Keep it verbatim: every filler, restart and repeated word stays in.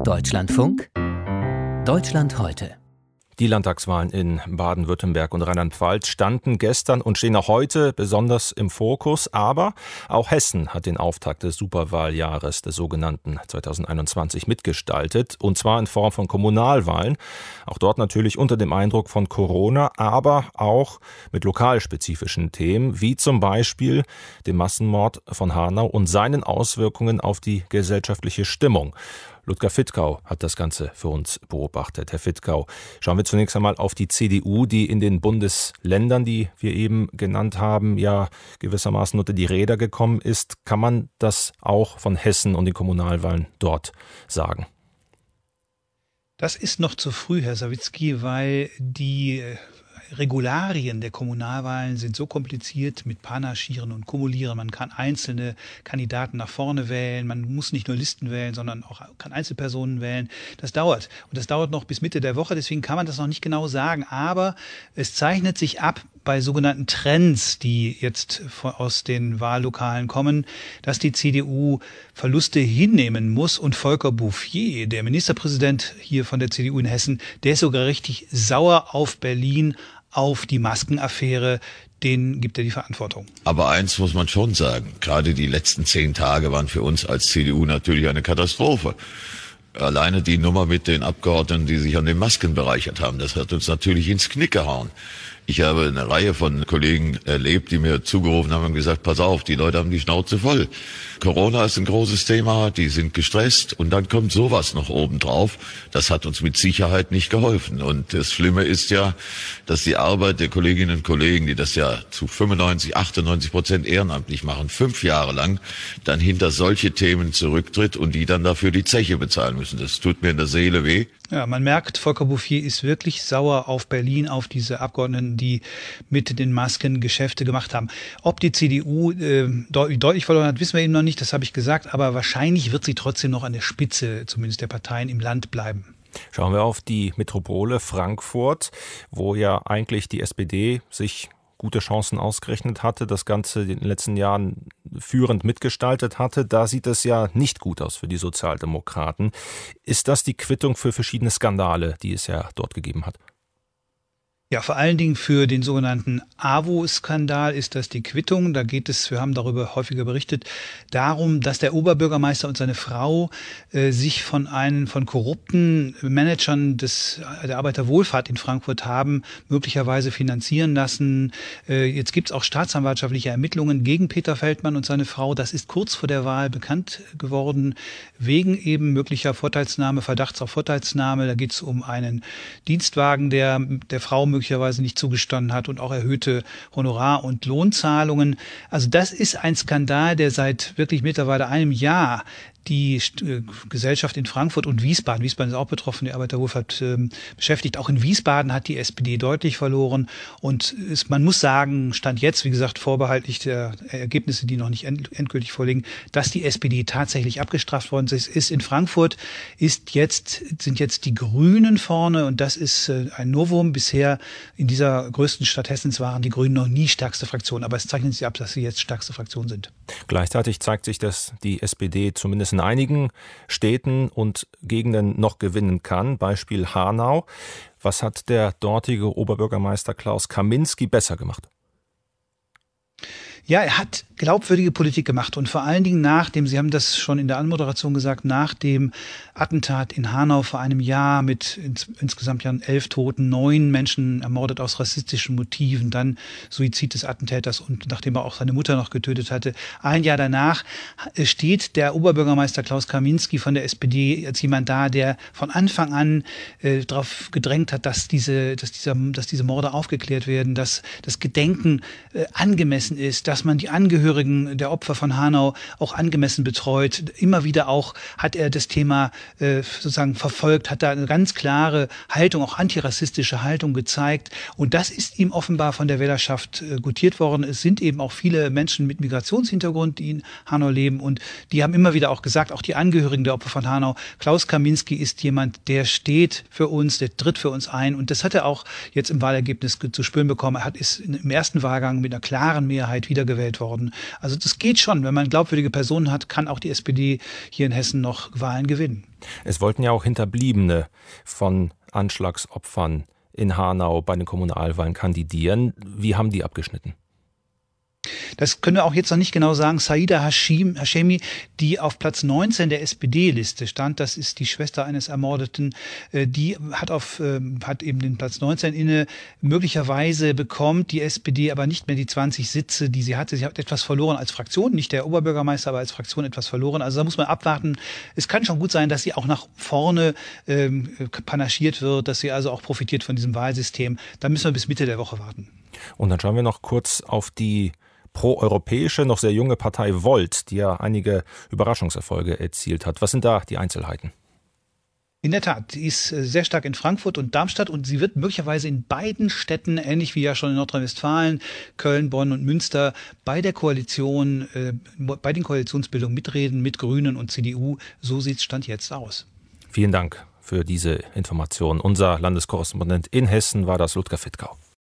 Deutschlandfunk Deutschland heute. Die Landtagswahlen in Baden-Württemberg und Rheinland-Pfalz standen gestern und stehen auch heute besonders im Fokus. Aber auch Hessen hat den Auftakt des Superwahljahres des sogenannten zweitausendeinundzwanzig mitgestaltet. Und zwar in Form von Kommunalwahlen. Auch dort natürlich unter dem Eindruck von Corona, aber auch mit lokalspezifischen Themen, wie zum Beispiel dem Massenmord von Hanau und seinen Auswirkungen auf die gesellschaftliche Stimmung. Ludger Fittkau hat das Ganze für uns beobachtet. Herr Fittkau, schauen wir zunächst einmal auf die C D U, die in den Bundesländern, die wir eben genannt haben, ja gewissermaßen unter die Räder gekommen ist. Kann man das auch von Hessen und den Kommunalwahlen dort sagen? Das ist noch zu früh, Herr Sawicki, weil die Regularien der Kommunalwahlen sind so kompliziert mit Panaschieren und Kumulieren. Man kann einzelne Kandidaten nach vorne wählen. Man muss nicht nur Listen wählen, sondern auch kann Einzelpersonen wählen. Das dauert. Und das dauert noch bis Mitte der Woche. Deswegen kann man das noch nicht genau sagen. Aber es zeichnet sich ab bei sogenannten Trends, die jetzt aus den Wahllokalen kommen, dass die C D U Verluste hinnehmen muss. Und Volker Bouffier, der Ministerpräsident hier von der C D U in Hessen, der ist sogar richtig sauer auf Berlin, auf die Maskenaffäre, denen gibt er die Verantwortung. Aber eins muss man schon sagen, gerade die letzten zehn Tage waren für uns als C D U natürlich eine Katastrophe. Alleine die Nummer mit den Abgeordneten, die sich an den Masken bereichert haben, das hat uns natürlich ins Knick gehauen. Ich habe eine Reihe von Kollegen erlebt, die mir zugerufen haben und gesagt, pass auf, die Leute haben die Schnauze voll. Corona ist ein großes Thema, die sind gestresst und dann kommt sowas noch oben drauf. Das hat uns mit Sicherheit nicht geholfen. Und das Schlimme ist ja, dass die Arbeit der Kolleginnen und Kollegen, die das ja zu fünfundneunzig, achtundneunzig Prozent ehrenamtlich machen, fünf Jahre lang, dann hinter solche Themen zurücktritt und die dann dafür die Zeche bezahlen müssen. Das tut mir in der Seele weh. Ja, man merkt, Volker Bouffier ist wirklich sauer auf Berlin, auf diese Abgeordneten, die mit den Masken Geschäfte gemacht haben. Ob die C D U äh, deutlich verloren hat, wissen wir eben noch nicht, das habe ich gesagt, aber wahrscheinlich wird sie trotzdem noch an der Spitze, zumindest der Parteien im Land, bleiben. Schauen wir auf die Metropole Frankfurt, wo ja eigentlich die S P D sich gute Chancen ausgerechnet hatte, das Ganze in den letzten Jahren führend mitgestaltet hatte. Da sieht es ja nicht gut aus für die Sozialdemokraten. Ist das die Quittung für verschiedene Skandale, die es ja dort gegeben hat? Ja, vor allen Dingen für den sogenannten A W O-Skandal ist das die Quittung. Da geht es, wir haben darüber häufiger berichtet, darum, dass der Oberbürgermeister und seine Frau äh, sich von einen von korrupten Managern des, der Arbeiterwohlfahrt in Frankfurt haben möglicherweise finanzieren lassen. Äh, jetzt gibt es auch staatsanwaltschaftliche Ermittlungen gegen Peter Feldmann und seine Frau. Das ist kurz vor der Wahl bekannt geworden, wegen eben möglicher Vorteilsnahme, Verdachts auf Vorteilsnahme. Da geht es um einen Dienstwagen, der der Frau möglicherweise möglicherweise nicht zugestanden hat und auch erhöhte Honorar- und Lohnzahlungen. Also das ist ein Skandal, der seit wirklich mittlerweile einem Jahr die äh, Gesellschaft in Frankfurt und Wiesbaden, Wiesbaden ist auch betroffen, die Arbeiterwohlfahrt äh, beschäftigt. Auch in Wiesbaden hat die S P D deutlich verloren. Und ist, man muss sagen, Stand jetzt, wie gesagt, vorbehaltlich der Ergebnisse, die noch nicht end, endgültig vorliegen, dass die S P D tatsächlich abgestraft worden ist. ist in Frankfurt ist jetzt, sind jetzt die Grünen vorne und das ist äh, ein Novum. Bisher in dieser größten Stadt Hessens waren die Grünen noch nie stärkste Fraktion, aber es zeichnet sich ab, dass sie jetzt stärkste Fraktion sind. Gleichzeitig zeigt sich, dass die S P D zumindest in einigen Städten und Gegenden noch gewinnen kann. Beispiel Hanau. Was hat der dortige Oberbürgermeister Klaus Kaminski besser gemacht? Ja, er hat glaubwürdige Politik gemacht und vor allen Dingen nach dem, Sie haben das schon in der Anmoderation gesagt, nach dem Attentat in Hanau vor einem Jahr mit ins, insgesamt ja elf Toten, neun Menschen ermordet aus rassistischen Motiven, dann Suizid des Attentäters und nachdem er auch seine Mutter noch getötet hatte. Ein Jahr danach steht der Oberbürgermeister Klaus Kaminski von der S P D als jemand da, der von Anfang an äh, darauf gedrängt hat, dass diese, dass dieser, dass diese Morde aufgeklärt werden, dass das Gedenken äh, angemessen ist, dass man die Angehörigen der Opfer von Hanau auch angemessen betreut. Immer wieder auch hat er das Thema äh, sozusagen verfolgt, hat da eine ganz klare Haltung, auch antirassistische Haltung gezeigt. Und das ist ihm offenbar von der Wählerschaft äh, gutiert worden. Es sind eben auch viele Menschen mit Migrationshintergrund, die in Hanau leben. Und die haben immer wieder auch gesagt, auch die Angehörigen der Opfer von Hanau, Klaus Kaminski ist jemand, der steht für uns, der tritt für uns ein. Und das hat er auch jetzt im Wahlergebnis zu spüren bekommen. Er hat ist im ersten Wahlgang mit einer klaren Mehrheit wieder wiedergewählt worden. Also das geht schon. Wenn man glaubwürdige Personen hat, kann auch die S P D hier in Hessen noch Wahlen gewinnen. Es wollten ja auch Hinterbliebene von Anschlagsopfern in Hanau bei den Kommunalwahlen kandidieren. Wie haben die abgeschnitten? Das können wir auch jetzt noch nicht genau sagen. Saida Hashim, Hashemi, die auf Platz neunzehn der S P D-Liste stand, das ist die Schwester eines Ermordeten, die hat, auf, hat eben den Platz neunzehn inne. Möglicherweise bekommt die S P D aber nicht mehr die zwanzig Sitze, die sie hatte. Sie hat etwas verloren als Fraktion, nicht der Oberbürgermeister, aber als Fraktion etwas verloren. Also da muss man abwarten. Es kann schon gut sein, dass sie auch nach vorne ähm, panaschiert wird, dass sie also auch profitiert von diesem Wahlsystem. Da müssen wir bis Mitte der Woche warten. Und dann schauen wir noch kurz auf die proeuropäische, noch sehr junge Partei Volt, die ja einige Überraschungserfolge erzielt hat. Was sind da die Einzelheiten? In der Tat, die ist sehr stark in Frankfurt und Darmstadt und sie wird möglicherweise in beiden Städten, ähnlich wie ja schon in Nordrhein-Westfalen, Köln, Bonn und Münster, bei der Koalition, äh, bei den Koalitionsbildungen mitreden mit Grünen und C D U. So sieht es Stand jetzt aus. Vielen Dank für diese Information. Unser Landeskorrespondent in Hessen war das Ludger Fittkau.